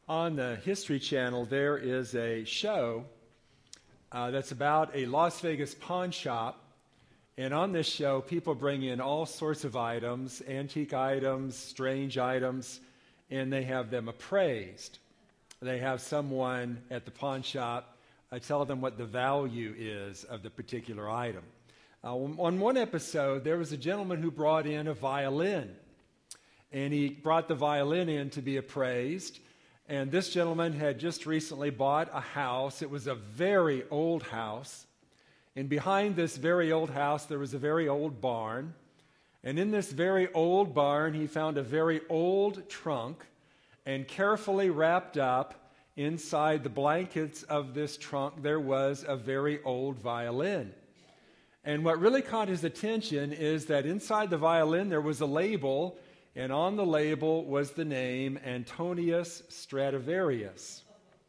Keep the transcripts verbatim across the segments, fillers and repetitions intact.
On the History Channel, there is a show uh, that's about a Las Vegas pawn shop. And on this show, people bring in all sorts of items, antique items, strange items, and they have them appraised. They have someone at the pawn shop uh, tell them what the value is of the particular item. Uh, on one episode, there was a gentleman who brought in a violin. And he brought the violin in to be appraised. And this gentleman had just recently bought a house. It was a very old house. And behind this very old house, there was a very old barn. And in this very old barn, he found a very old trunk. And carefully wrapped up inside the blankets of this trunk, there was a very old violin. And what really caught his attention is that inside the violin, there was a label. And on the label was the name Antonius Stradivarius.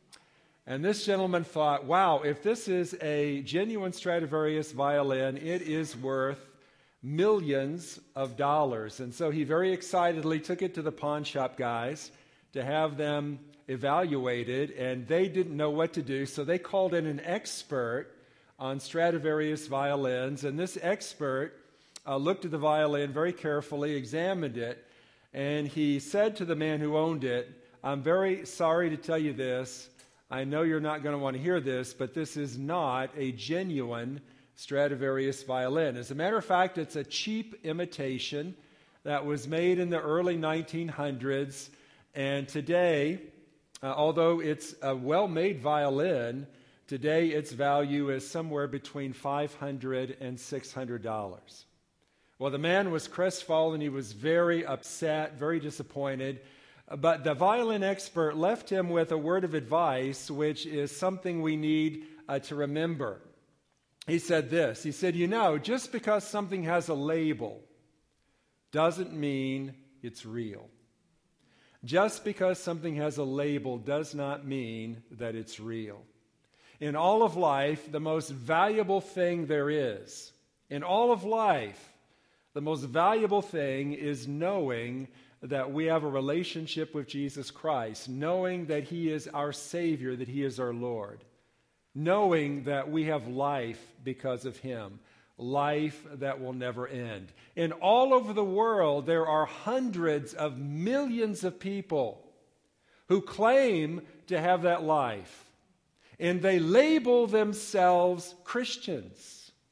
And this gentleman thought, wow, if this is a genuine Stradivarius violin, it is worth millions of dollars. And so he very excitedly took it to the pawn shop guys to have them evaluated, and they didn't know what to do, so they called in an expert on Stradivarius violins. And this expert uh, looked at the violin very carefully, examined it, and he said to the man who owned it, I'm very sorry to tell you this. I know you're not going to want to hear this, but this is not a genuine Stradivarius violin. As a matter of fact, it's a cheap imitation that was made in the early nineteen hundreds. And today, uh, although it's a well-made violin, today its value is somewhere between five hundred dollars and six hundred dollars. Well, the man was crestfallen. He was very upset, very disappointed. But the violin expert left him with a word of advice, which is something we need uh, to remember. He said this. He said, you know, just because something has a label doesn't mean it's real. Just because something has a label does not mean that it's real. In all of life, the most valuable thing there is, in all of life, the most valuable thing is knowing that we have a relationship with Jesus Christ, knowing that He is our Savior, that He is our Lord, knowing that we have life because of Him, life that will never end. And all over the world, there are hundreds of millions of people who claim to have that life, and they label themselves Christians.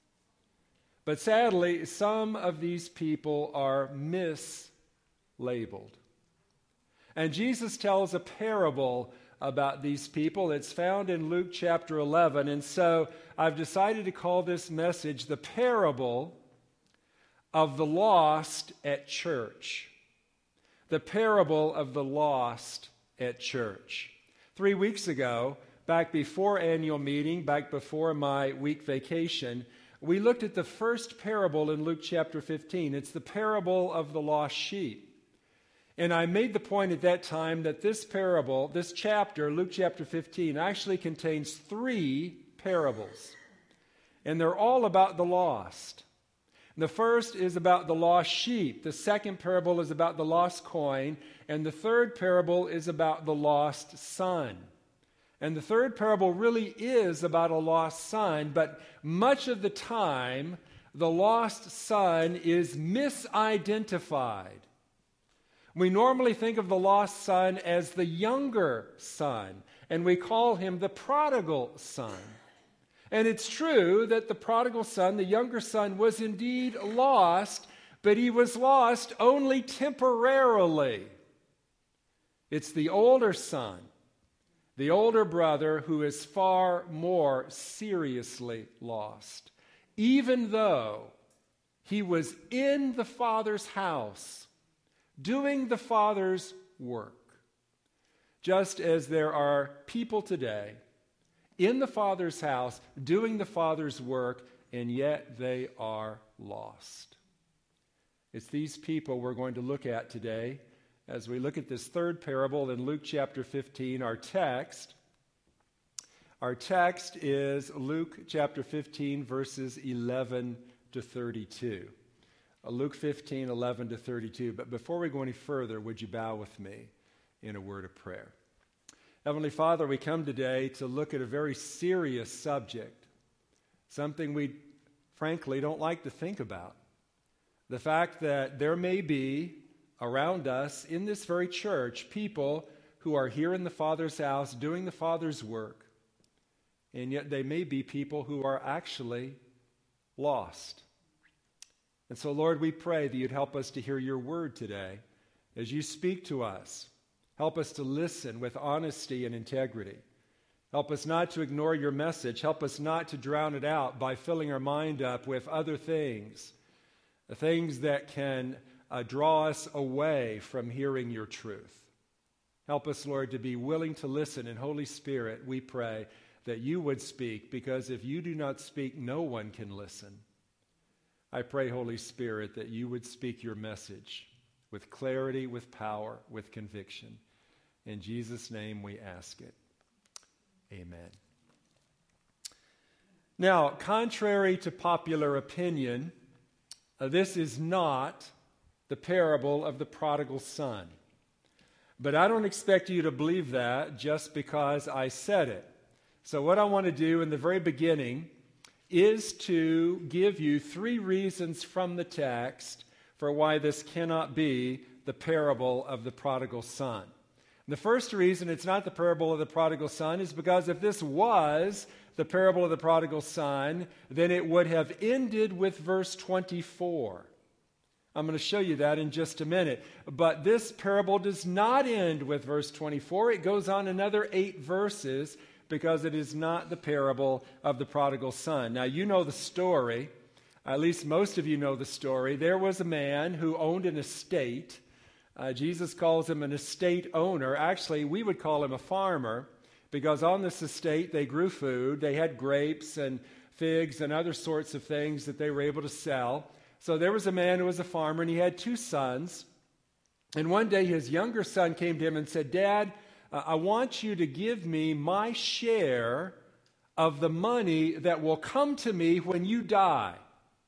But sadly, some of these people are mislabeled. And Jesus tells a parable about these people. It's found in Luke chapter eleven. And so I've decided to call this message the parable of the lost at church. The parable of the lost at church. Three weeks ago, back before annual meeting, back before my week vacation, we looked at the first parable in Luke chapter fifteen. It's the parable of the lost sheep. And I made the point at that time that this parable, this chapter, Luke chapter fifteen, actually contains three parables. And they're all about the lost. The first is about the lost sheep. The second parable is about the lost coin. And the third parable is about the lost son. And the third parable really is about a lost son, but much of the time, the lost son is misidentified. We normally think of the lost son as the younger son, and we call him the prodigal son. And it's true that the prodigal son, the younger son, was indeed lost, but he was lost only temporarily. It's the older son, the older brother, who is far more seriously lost, even though he was in the Father's house, doing the Father's work. Just as there are people today in the Father's house, doing the Father's work, and yet they are lost. It's these people we're going to look at today. As we look at this third parable in Luke chapter fifteen, our text, our text is Luke chapter fifteen, verses eleven to thirty-two. Luke fifteen, eleven to thirty-two. But before we go any further, would you bow with me in a word of prayer? Heavenly Father, we come today to look at a very serious subject, something we frankly don't like to think about. The fact that there may be around us in this very church people who are here in the Father's house doing the Father's work, and yet they may be people who are actually lost. And so, Lord, we pray that you'd help us to hear your word today as you speak to us. Help us to listen with honesty and integrity. Help us not to ignore your message. Help us not to drown it out by filling our mind up with other things, the things that can uh, draw us away from hearing your truth. Help us, Lord, to be willing to listen. And Holy Spirit, we pray that you would speak, because if you do not speak, no one can listen. I pray, Holy Spirit, that you would speak your message with clarity, with power, with conviction. In Jesus' name we ask it. Amen. Now, contrary to popular opinion, uh, this is not the parable of the prodigal son. But I don't expect you to believe that just because I said it. So what I want to do in the very beginning is to give you three reasons from the text for why this cannot be the parable of the prodigal son. The first reason it's not the parable of the prodigal son is because if this was the parable of the prodigal son, then it would have ended with verse twenty-four. I'm going to show you that in just a minute. But this parable does not end with verse twenty-four. It goes on another eight verses because it is not the parable of the prodigal son. Now, you know the story. At least most of you know the story. There was a man who owned an estate. Uh, Jesus calls him an estate owner. Actually, we would call him a farmer, because on this estate they grew food. They had grapes and figs and other sorts of things that they were able to sell. So there was a man who was a farmer, and he had two sons. And one day his younger son came to him and said, "Dad, uh, I want you to give me my share of the money that will come to me when you die."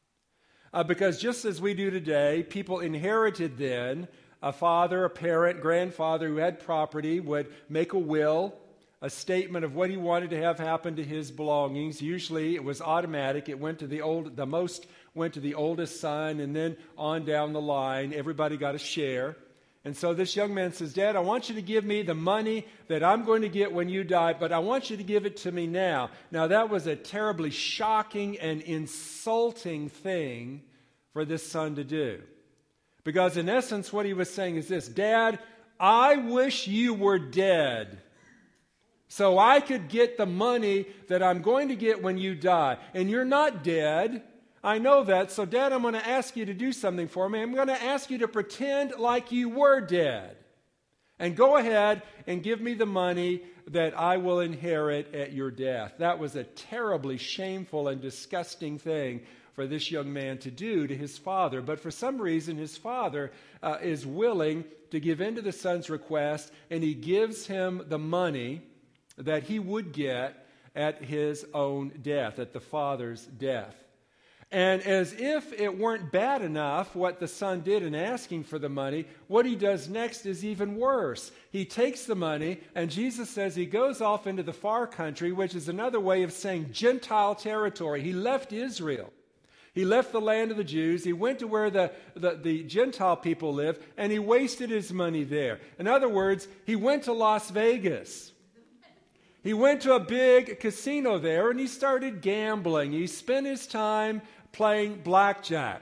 Uh, because just as we do today, people inherited then. A father, a parent, grandfather who had property would make a will, a statement of what he wanted to have happen to his belongings. Usually it was automatic. It went to the old, the most went to the oldest son, and then on down the line, everybody got a share. And so this young man says, "Dad, I want you to give me the money that I'm going to get when you die, but I want you to give it to me now." Now that was a terribly shocking and insulting thing for this son to do. Because in essence, what he was saying is this: "Dad, I wish you were dead so I could get the money that I'm going to get when you die. And you're not dead. I know that. So, Dad, I'm going to ask you to do something for me. I'm going to ask you to pretend like you were dead. And go ahead and give me the money that I will inherit at your death." That was a terribly shameful and disgusting thing for this young man to do to his father. But for some reason, his father uh, is willing to give in to the son's request, and he gives him the money that he would get at his own death, at the father's death. And as if it weren't bad enough what the son did in asking for the money, what he does next is even worse. He takes the money, and Jesus says he goes off into the far country, which is another way of saying Gentile territory. He left Israel. He left the land of the Jews. He went to where the, the, the Gentile people lived, and he wasted his money there. In other words, he went to Las Vegas. He went to a big casino there, and he started gambling. He spent his time playing blackjack.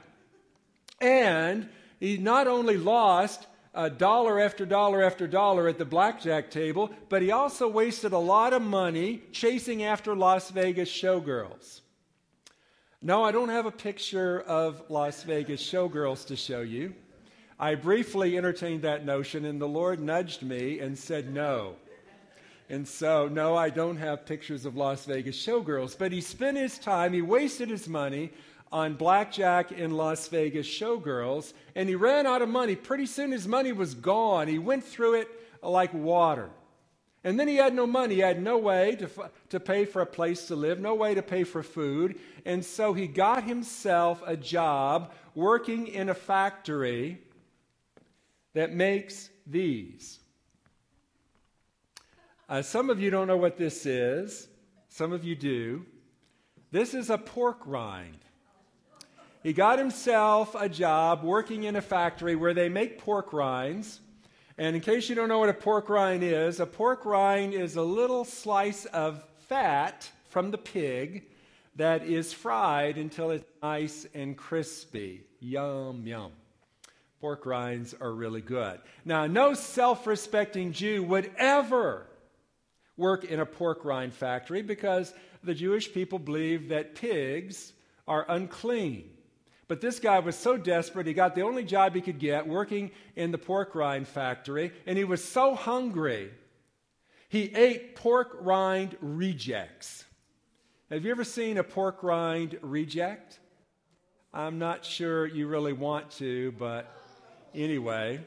And he not only lost uh, dollar after dollar after dollar at the blackjack table, but he also wasted a lot of money chasing after Las Vegas showgirls. No, I don't have a picture of Las Vegas showgirls to show you. I briefly entertained that notion, and the Lord nudged me and said no. And so, no, I don't have pictures of Las Vegas showgirls. But he spent his time, he wasted his money on blackjack and Las Vegas showgirls, and he ran out of money. Pretty soon his money was gone. He went through it like water. And then he had no money. He had no way to, to pay for a place to live, no way to pay for food. And so he got himself a job working in a factory that makes these. Uh, some of you don't know what this is. Some of you do. This is a pork rind. He got himself a job working in a factory where they make pork rinds. And in case you don't know what a pork rind is, a pork rind is a little slice of fat from the pig that is fried until it's nice and crispy. Yum, yum. Pork rinds are really good. Now, no self-respecting Jew would ever work in a pork rind factory because the Jewish people believe that pigs are unclean. But this guy was so desperate, he got the only job he could get working in the pork rind factory, and he was so hungry, he ate pork rind rejects. Have you ever seen a pork rind reject? I'm not sure you really want to, but anyway.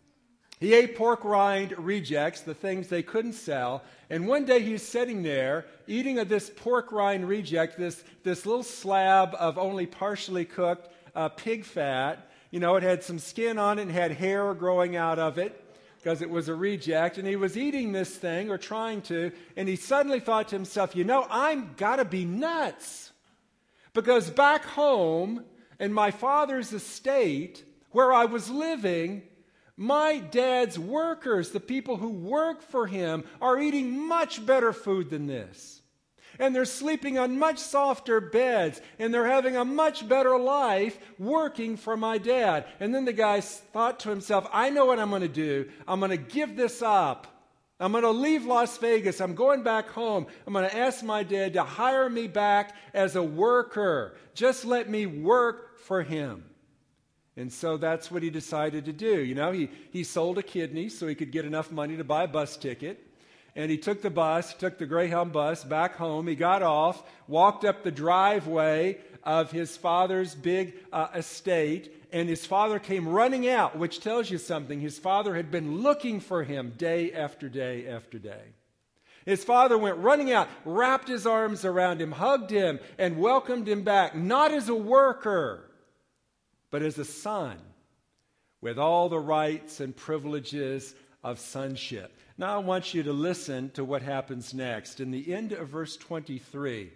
He ate pork rind rejects, the things they couldn't sell, and one day he's sitting there eating of this pork rind reject, this, this little slab of only partially cooked uh, pig fat. You know, it had some skin on it and had hair growing out of it because it was a reject, and he was eating this thing, or trying to, and he suddenly thought to himself, you know, I'm got to be nuts, because back home in my father's estate where I was living, my dad's workers, the people who work for him, are eating much better food than this. And they're sleeping on much softer beds, and they're having a much better life working for my dad. And then the guy thought to himself, I know what I'm going to do. I'm going to give this up. I'm going to leave Las Vegas. I'm going back home. I'm going to ask my dad to hire me back as a worker. Just let me work for him. And so that's what he decided to do. You know, he, he sold a kidney so he could get enough money to buy a bus ticket. And he took the bus, took the Greyhound bus back home. He got off, walked up the driveway of his father's big uh, estate, and his father came running out, which tells you something. His father had been looking for him day after day after day. His father went running out, wrapped his arms around him, hugged him, and welcomed him back, not as a worker, but as a son, with all the rights and privileges of sonship. Now I want you to listen to what happens next. In the end of verse twenty-three,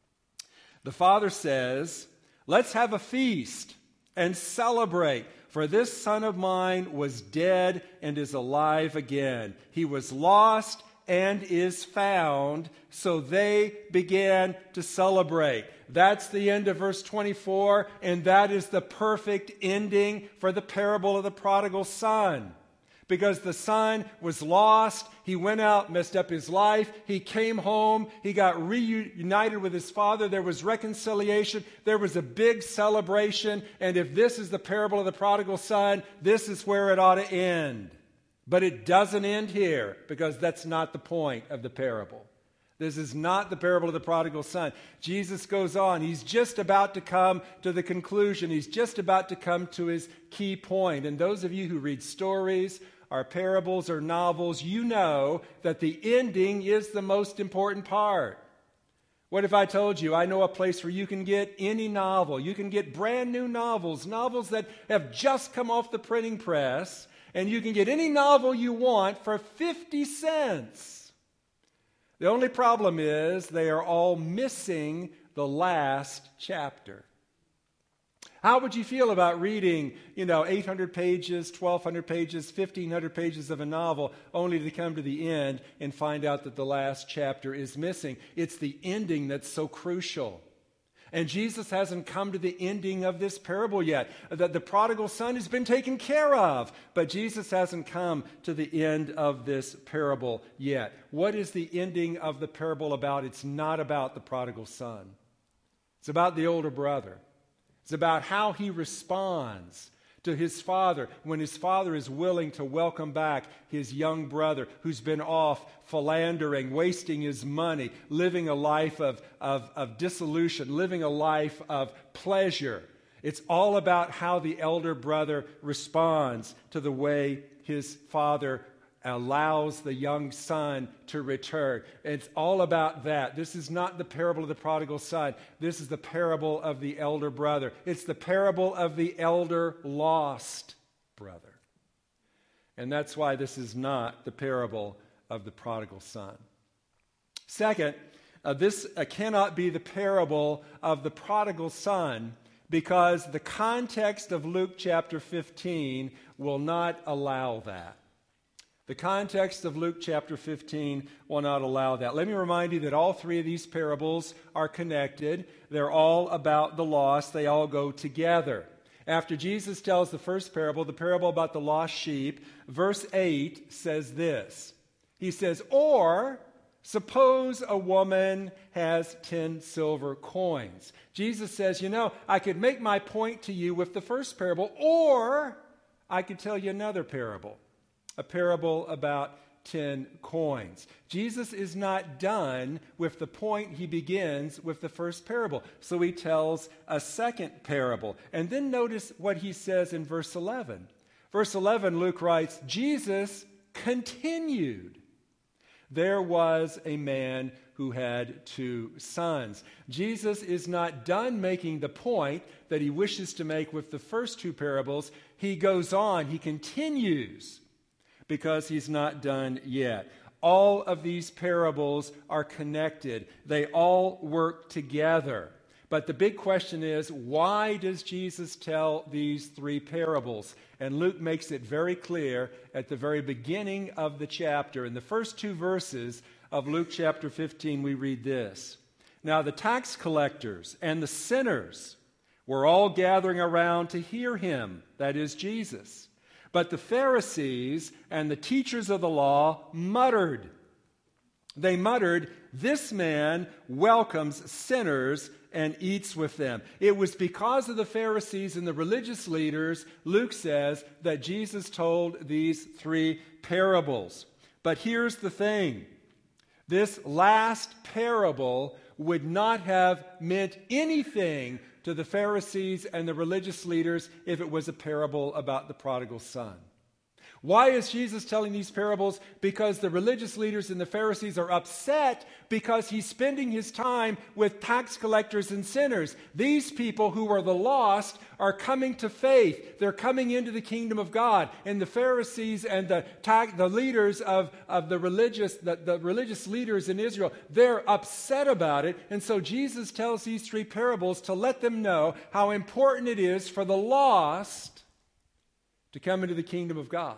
the father says, let's have a feast and celebrate, for this son of mine was dead and is alive again. He was lost and is found. So they began to celebrate. That's the end of verse twenty-four, and that is the perfect ending for the parable of the prodigal son. Because the son was lost, he went out, messed up his life, he came home, he got reunited with his father, there was reconciliation, there was a big celebration, and if this is the parable of the prodigal son, this is where it ought to end. But it doesn't end here, because that's not the point of the parable. This is not the parable of the prodigal son. Jesus goes on. He's just about to come to the conclusion. He's just about to come to his key point. And those of you who read stories or parables or novels, you know that the ending is the most important part. What if I told you, I know a place where you can get any novel. You can get brand new novels, novels that have just come off the printing press, and you can get any novel you want for fifty cents. The only problem is they are all missing the last chapter. How would you feel about reading, you know, eight hundred pages, twelve hundred pages, fifteen hundred pages of a novel, only to come to the end and find out that the last chapter is missing? It's the ending that's so crucial. And Jesus hasn't come to the ending of this parable yet. That the prodigal son has been taken care of, but Jesus hasn't come to the end of this parable yet. What is the ending of the parable about? It's not about the prodigal son. It's about the older brother. It's about how he responds to his father when his father is willing to welcome back his young brother who's been off philandering, wasting his money, living a life of, of, of dissolution, living a life of pleasure. It's all about how the elder brother responds to the way his father allows the young son to return. It's all about that. This is not the parable of the prodigal son. This is the parable of the elder brother. It's the parable of the elder lost brother. And that's why this is not the parable of the prodigal son. Second, uh, this uh, cannot be the parable of the prodigal son because the context of Luke chapter fifteen will not allow that. The context of Luke chapter fifteen will not allow that. Let me remind you that all three of these parables are connected. They're all about the lost. They all go together. After Jesus tells the first parable, the parable about the lost sheep, verse eight says this. He says, or suppose a woman has ten silver coins. Jesus says, you know, I could make my point to you with the first parable, or I could tell you another parable. A parable about ten coins. Jesus is not done with the point he begins with the first parable. So he tells a second parable. And then notice what he says in verse eleven. Verse eleven, Luke writes, Jesus continued. There was a man who had two sons. Jesus is not done making the point that he wishes to make with the first two parables. He goes on, he continues, because he's not done yet. All of these parables are connected. They all work together. But the big question is, why does Jesus tell these three parables? And Luke makes it very clear at the very beginning of the chapter. In the first two verses of Luke chapter fifteen, we read this. Now the tax collectors and the sinners were all gathering around to hear him, that is Jesus. But the Pharisees and the teachers of the law muttered. They muttered, this man welcomes sinners and eats with them. It was because of the Pharisees and the religious leaders, Luke says, that Jesus told these three parables. But here's the thing. This last parable would not have meant anything to the Pharisees and the religious leaders if it was a parable about the prodigal son. Why is Jesus telling these parables? Because the religious leaders and the Pharisees are upset because he's spending his time with tax collectors and sinners. These people who are the lost are coming to faith. They're coming into the kingdom of God. And the Pharisees and the tax, the leaders of, of the religious, the, the religious leaders in Israel, they're upset about it. And so Jesus tells these three parables to let them know how important it is for the lost to come into the kingdom of God.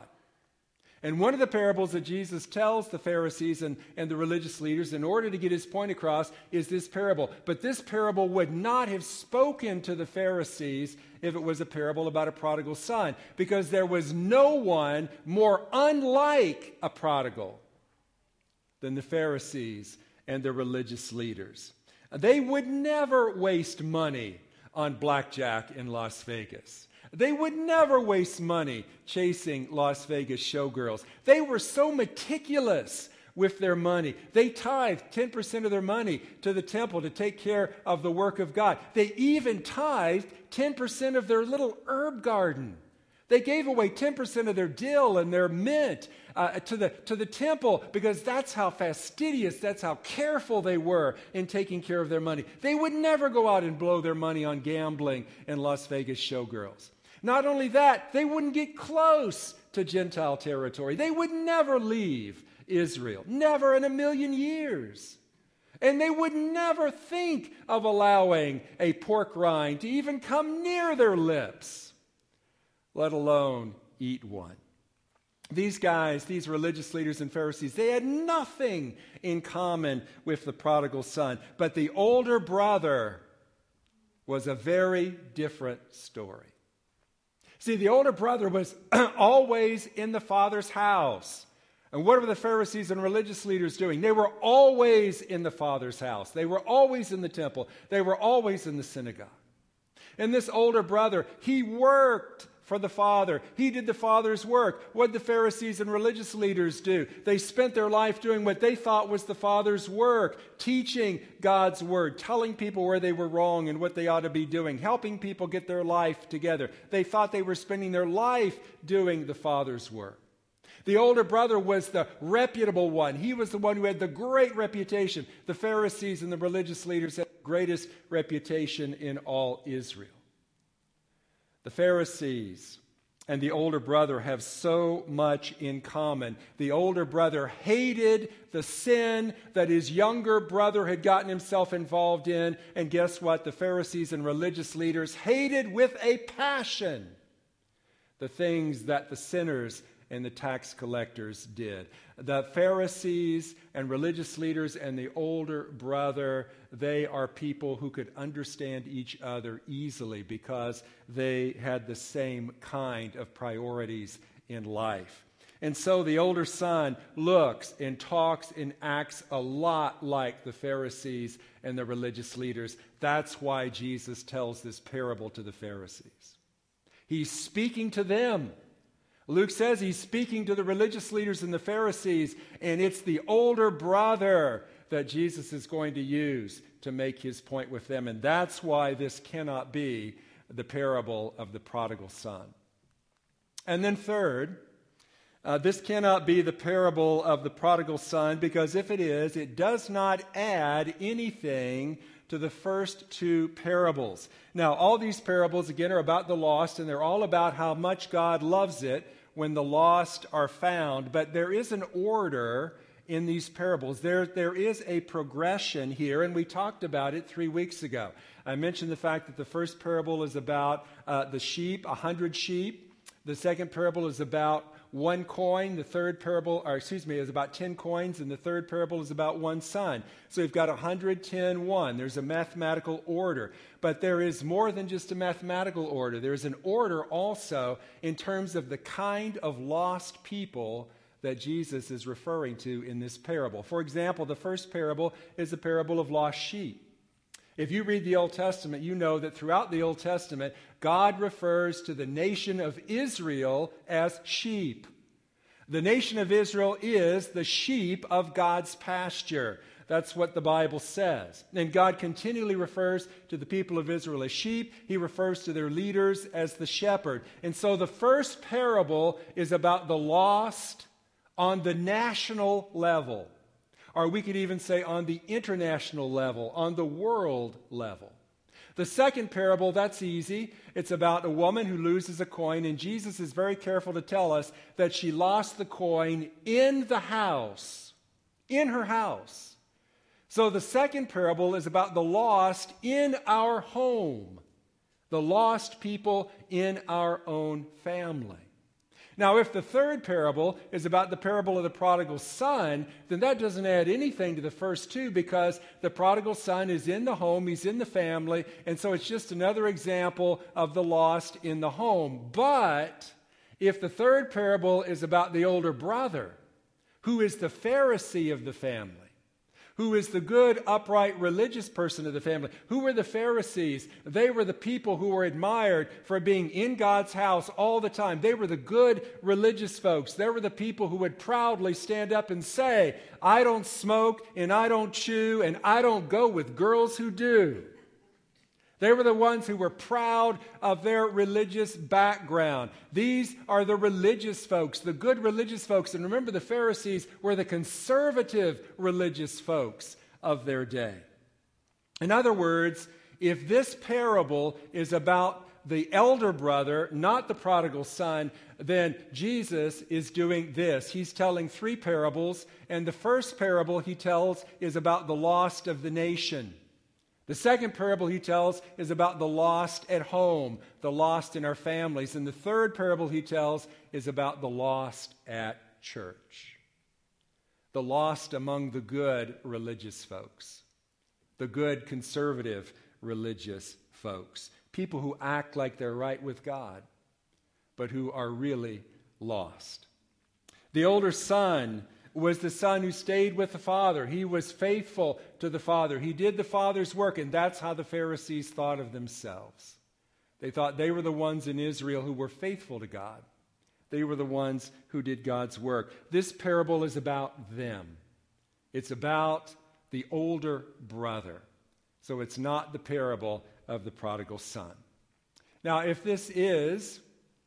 And one of the parables that Jesus tells the Pharisees and, and the religious leaders in order to get his point across is this parable. But this parable would not have spoken to the Pharisees if it was a parable about a prodigal son, because there was no one more unlike a prodigal than the Pharisees and the religious leaders. They would never waste money on blackjack in Las Vegas. They would never waste money chasing Las Vegas showgirls. They were so meticulous with their money. They tithed ten percent of their money to the temple to take care of the work of God. They even tithed ten percent of their little herb garden. They gave away ten percent of their dill and their mint uh, to the to the temple because that's how fastidious, that's how careful they were in taking care of their money. They would never go out and blow their money on gambling and Las Vegas showgirls. Not only that, they wouldn't get close to Gentile territory. They would never leave Israel, never in a million years. And they would never think of allowing a pork rind to even come near their lips, let alone eat one. These guys, these religious leaders and Pharisees, they had nothing in common with the prodigal son. But the older brother was a very different story. See, the older brother was always in the father's house. And what were the Pharisees and religious leaders doing? They were always in the father's house. They were always in the temple. They were always in the synagogue. And this older brother, he worked for the Father. He did the Father's work. What did the Pharisees and religious leaders do? They spent their life doing what they thought was the Father's work, teaching God's Word, telling people where they were wrong and what they ought to be doing, helping people get their life together. They thought they were spending their life doing the Father's work. The older brother was the reputable one. He was the one who had the great reputation. The Pharisees and the religious leaders had the greatest reputation in all Israel. The Pharisees and the older brother have so much in common. The older brother hated the sin that his younger brother had gotten himself involved in. And guess what? The Pharisees and religious leaders hated with a passion the things that the sinners and the tax collectors did. The Pharisees and religious leaders and the older brother, they are people who could understand each other easily because they had the same kind of priorities in life. And so the older son looks and talks and acts a lot like the Pharisees and the religious leaders. That's why Jesus tells this parable to the Pharisees. He's speaking to them. Luke says he's speaking to the religious leaders and the Pharisees, and it's the older brother that Jesus is going to use to make his point with them. And that's why this cannot be the parable of the prodigal son. And then third, uh, this cannot be the parable of the prodigal son because if it is, it does not add anything to the first two parables. Now, all these parables, again, are about the lost, and they're all about how much God loves it when the lost are found. But there is an order in these parables. There, there is a progression here, and we talked about it three weeks ago. I mentioned the fact that the first parable is about uh, the sheep, a hundred sheep. The second parable is about one coin. The third parable, or excuse me, is about ten coins, and the third parable is about one son. So you've got one hundred, ten, one. There's a mathematical order. But there is more than just a mathematical order. There's an order also in terms of the kind of lost people that Jesus is referring to in this parable. For example, the first parable is the parable of lost sheep. If you read the Old Testament, you know that throughout the Old Testament, God refers to the nation of Israel as sheep. The nation of Israel is the sheep of God's pasture. That's what the Bible says. And God continually refers to the people of Israel as sheep. He refers to their leaders as the shepherd. And so the first parable is about the lost on the national level. Or we could even say on the international level, on the world level. The second parable, that's easy. It's about a woman who loses a coin, and Jesus is very careful to tell us that she lost the coin in the house, in her house. So the second parable is about the lost in our home, the lost people in our own family. Now, if the third parable is about the parable of the prodigal son, then that doesn't add anything to the first two because the prodigal son is in the home, he's in the family, and so it's just another example of the lost in the home. But if the third parable is about the older brother, who is the Pharisee of the family, who is the good, upright, religious person of the family. Who were the Pharisees? They were the people who were admired for being in God's house all the time. They were the good, religious folks. They were the people who would proudly stand up and say, I don't smoke, and I don't chew, and I don't go with girls who do. They were the ones who were proud of their religious background. These are the religious folks, the good religious folks. And remember, the Pharisees were the conservative religious folks of their day. In other words, if this parable is about the elder brother, not the prodigal son, then Jesus is doing this. He's telling three parables, and the first parable he tells is about the lost of the nation. The second parable he tells is about the lost at home, the lost in our families. And the third parable he tells is about the lost at church, the lost among the good religious folks, the good conservative religious folks, people who act like they're right with God, but who are really lost. The older son was the son who stayed with the father. He was faithful to the father. He did the father's work, and that's how the Pharisees thought of themselves. They thought they were the ones in Israel who were faithful to God. They were the ones who did God's work. This parable is about them. It's about the older brother. So it's not the parable of the prodigal son. Now, if this is,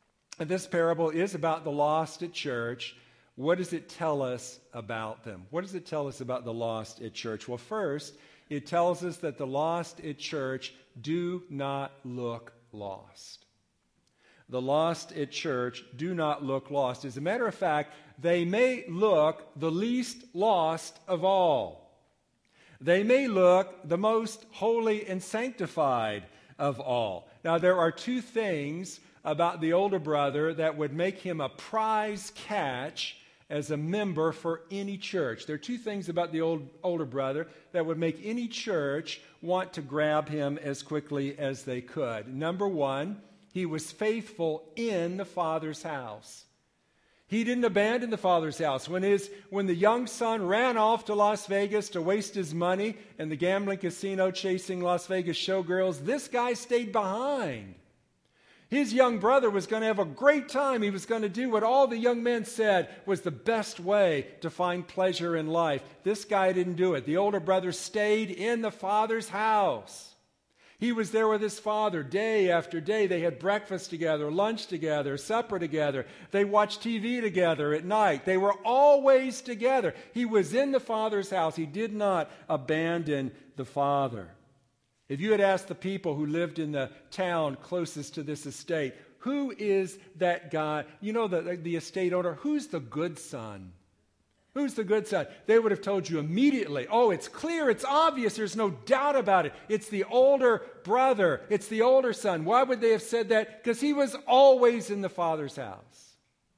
if this parable is about the lost at church, what does it tell us about them? What does it tell us about the lost at church? Well, first, it tells us that the lost at church do not look lost. The lost at church do not look lost. As a matter of fact, they may look the least lost of all. They may look the most holy and sanctified of all. Now, there are two things about the older brother that would make him a prize catch as a member for any church. There are two things about the old, older brother that would make any church want to grab him as quickly as they could. Number one, he was faithful in the Father's house. He didn't abandon the Father's house. When his, when the young son ran off to Las Vegas to waste his money in the gambling casino chasing Las Vegas showgirls, this guy stayed behind. His young brother was going to have a great time. He was going to do what all the young men said was the best way to find pleasure in life. This guy didn't do it. The older brother stayed in the Father's house. He was there with his father day after day. They had breakfast together, lunch together, supper together. They watched T V together at night. They were always together. He was in the Father's house. He did not abandon the Father. If you had asked the people who lived in the town closest to this estate, who is that guy? You know, the, the estate owner, who's the good son? Who's the good son? They would have told you immediately, oh, it's clear, it's obvious, there's no doubt about it. It's the older brother, it's the older son. Why would they have said that? Because he was always in the Father's house.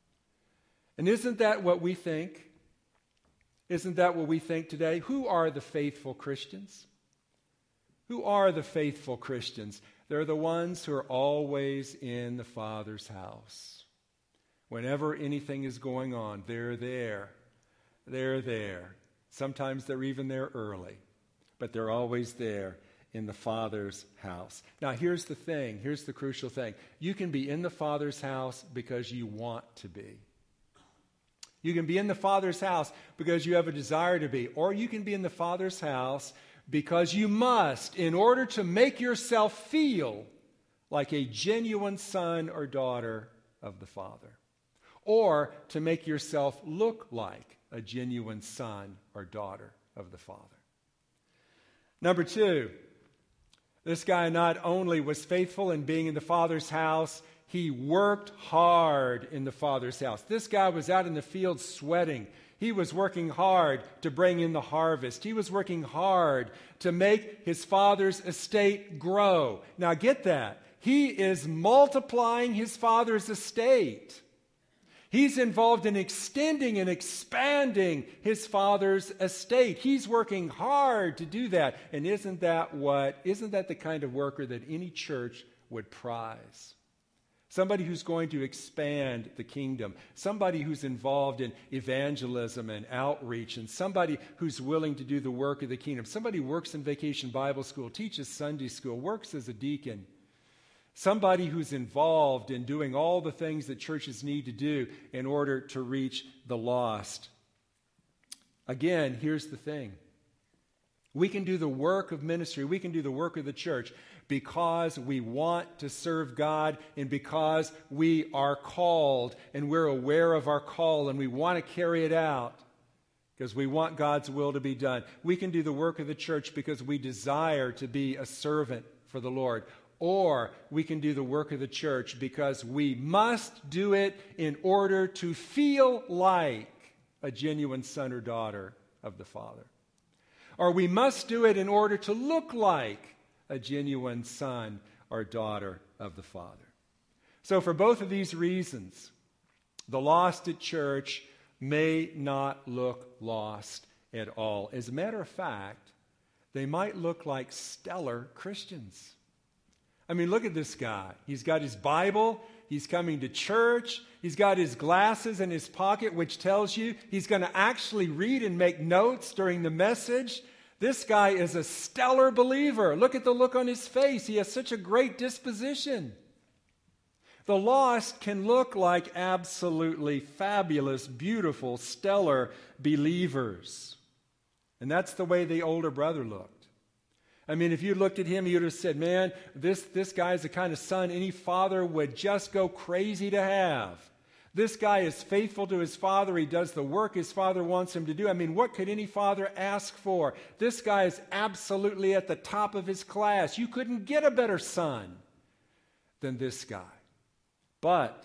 And isn't that what we think? Isn't that what we think today? Who are the faithful Christians? Who are the faithful Christians? They're the ones who are always in the Father's house. Whenever anything is going on, they're there. They're there. Sometimes they're even there early, but they're always there in the Father's house. Now, here's the thing. Here's the crucial thing. You can be in the Father's house because you want to be. You can be in the Father's house because you have a desire to be, or you can be in the Father's house because you must, in order to make yourself feel like a genuine son or daughter of the Father, or to make yourself look like a genuine son or daughter of the Father. Number two, this guy not only was faithful in being in the Father's house, he worked hard in the Father's house. This guy was out in the field sweating. He was working hard to bring in the harvest. He was working hard to make his father's estate grow. Now get that. He is multiplying his father's estate. He's involved in extending and expanding his father's estate. He's working hard to do that. And isn't that what, isn't that the kind of worker that any church would prize? Somebody who's going to expand the kingdom. Somebody who's involved in evangelism and outreach. And somebody who's willing to do the work of the kingdom. Somebody who works in Vacation Bible School, teaches Sunday school, works as a deacon. Somebody who's involved in doing all the things that churches need to do in order to reach the lost. Again, here's the thing. We can do the work of ministry. We can do the work of the church because we want to serve God and because we are called and we're aware of our call and we want to carry it out because we want God's will to be done. We can do the work of the church because we desire to be a servant for the Lord. Or we can do the work of the church because we must do it in order to feel like a genuine son or daughter of the Father. Or we must do it in order to look like a genuine son or daughter of the Father. So for both of these reasons, the lost at church may not look lost at all. As a matter of fact, they might look like stellar Christians. I mean, look at this guy. He's got his Bible. He's coming to church. He's got his glasses in his pocket, which tells you he's going to actually read and make notes during the message. This guy is a stellar believer. Look at the look on his face. He has such a great disposition. The lost can look like absolutely fabulous, beautiful, stellar believers. And that's the way the older brother looked. I mean, if you looked at him, you would have said, man, this, this guy is the kind of son any father would just go crazy to have. This guy is faithful to his father. He does the work his father wants him to do. I mean, what could any father ask for? This guy is absolutely at the top of his class. You couldn't get a better son than this guy. But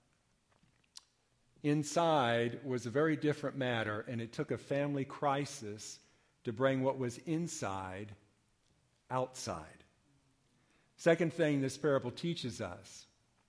inside was a very different matter, and it took a family crisis to bring what was inside outside. Second thing this parable teaches us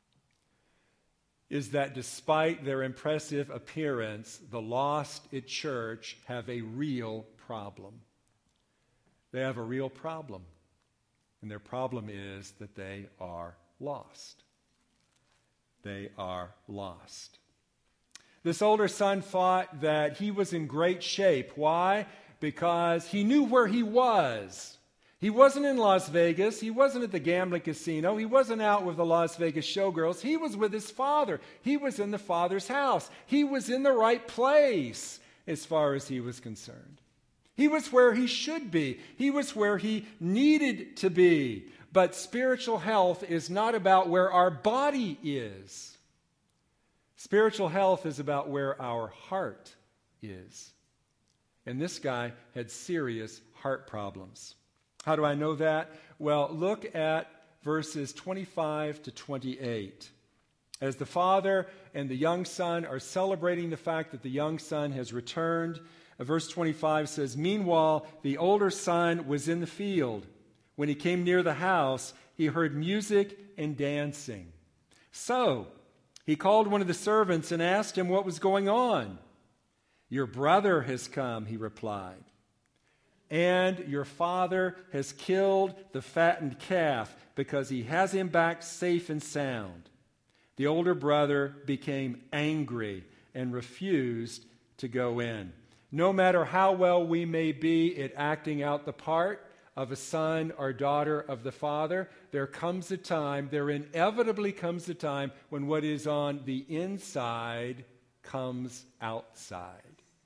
is that despite their impressive appearance, the lost at church have a real problem. They have a real problem, and their problem is that they are lost. They are lost. This older son thought that he was in great shape. Why? Because he knew where he was. He wasn't in Las Vegas. He wasn't at the gambling casino. He wasn't out with the Las Vegas showgirls. He was with his father. He was in the Father's house. He was in the right place as far as he was concerned. He was where he should be. He was where he needed to be. But spiritual health is not about where our body is. Spiritual health is about where our heart is. And this guy had serious heart problems. How do I know that? Well, look at verses twenty-five to twenty-eight. As the father and the young son are celebrating the fact that the young son has returned, verse twenty-five says, "Meanwhile, the older son was in the field. When he came near the house, he heard music and dancing. So he called one of the servants and asked him what was going on. 'Your brother has come,' he replied. 'And your father has killed the fattened calf because he has him back safe and sound.' The older brother became angry and refused to go in." No matter how well we may be at acting out the part of a son or daughter of the Father, there comes a time, there inevitably comes a time when what is on the inside comes outside.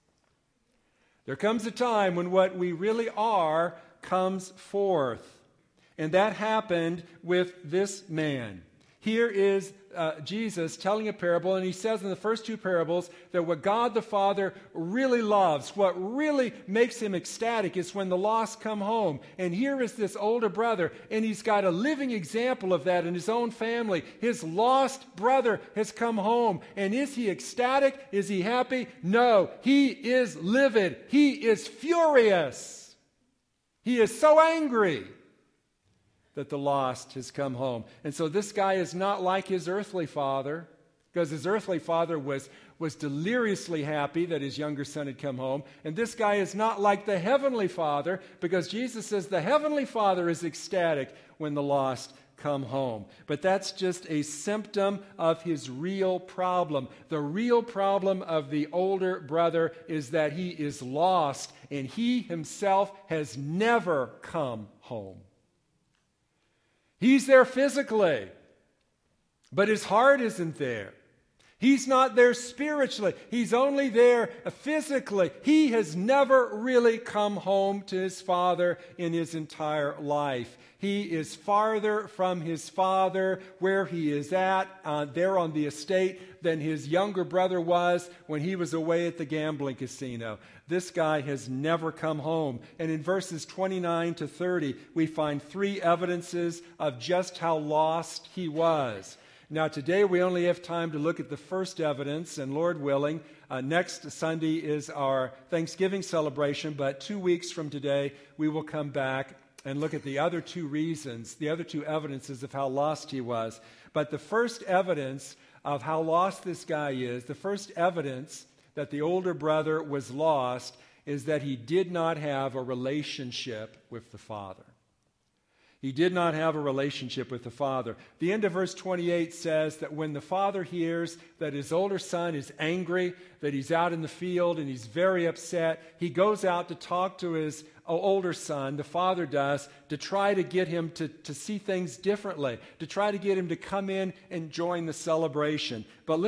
There comes a time when what we really are comes forth. And that happened with this man. Here is uh, Jesus telling a parable, and he says in the first two parables that what God the Father really loves, what really makes him ecstatic, is when the lost come home. And here is this older brother, and he's got a living example of that in his own family. His lost brother has come home. And is he ecstatic? Is he happy? No, he is livid. He is furious. He is so angry that the lost has come home. And so this guy is not like his earthly father, because his earthly father was, was deliriously happy that his younger son had come home. And this guy is not like the heavenly Father, because Jesus says the heavenly Father is ecstatic when the lost come home. But that's just a symptom of his real problem. The real problem of the older brother is that he is lost, and he himself has never come home. He's there physically, but his heart isn't there. He's not there spiritually. He's only there physically. He has never really come home to his Father in his entire life. He is farther from his Father, where he is at, uh, there on the estate, than his younger brother was when he was away at the gambling casino. This guy has never come home. And in verses twenty-nine to thirty, we find three evidences of just how lost he was. Now, today we only have time to look at the first evidence, and Lord willing, uh, next Sunday is our Thanksgiving celebration, but two weeks from today we will come back and look at the other two reasons, the other two evidences of how lost he was. But the first evidence of how lost this guy is, the first evidence that the older brother was lost, is that he did not have a relationship with the Father. He did not have a relationship with the Father. The end of verse twenty-eight says that when the father hears that his older son is angry, that he's out in the field and he's very upset, he goes out to talk to his older son, the father does, to try to get him to, to see things differently, to try to get him to come in and join the celebration. But